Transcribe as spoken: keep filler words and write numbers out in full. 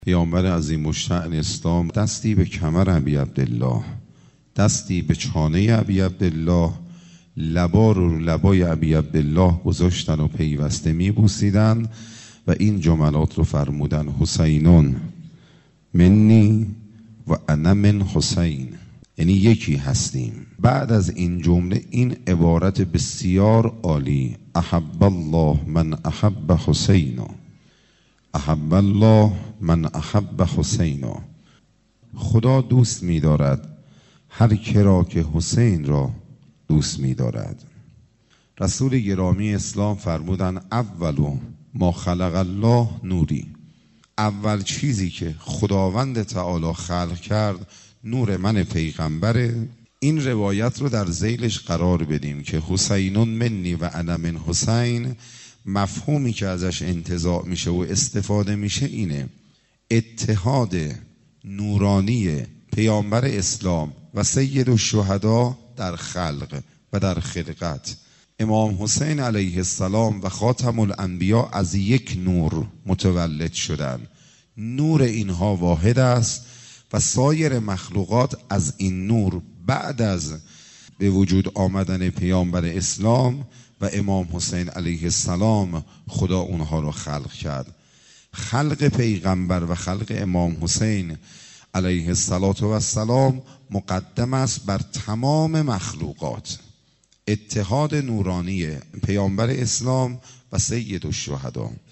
پیامبر عظیم الشأن اسلام دستی به کمر ابی عبدالله، دستی به چانه ابی عبدالله، لبا رو لبای ابی عبدالله گذاشتن و پیوسته میبوسیدن و این جملات رو فرمودن: حسینون منی و انا من حسین، یعنی یکی هستیم. بعد از این جمله این عبارت بسیار عالی: احب الله من احب حسین، احب الله من احب حسین. خدا دوست می‌دارد هر کرا که حسین را دوست می‌دارد. رسول گرامی اسلام فرمودن: اولو ما خلق الله نوری، اول چیزی که خداوند تعالی خلق کرد نور من پیغمبره. این روایت رو در ذیلش قرار بدیم که حسینون منی و انا من حسین، مفهومی که ازش انتزاع میشه و استفاده میشه اینه: اتحاد نورانی پیامبر اسلام و سید الشهدا در خلق و در خلقت. امام حسین علیه السلام و خاتم الانبیا از یک نور متولد شدند. نور اینها واحد است و سایر مخلوقات از این نور بعد از به وجود آمدن پیامبر اسلام و امام حسین علیه السلام خدا اونها رو خلق کرد. خلق پیغمبر و خلق امام حسین علیه السلام مقدم است بر تمام مخلوقات. اتحاد نورانی پیامبر اسلام و سید الشهدا.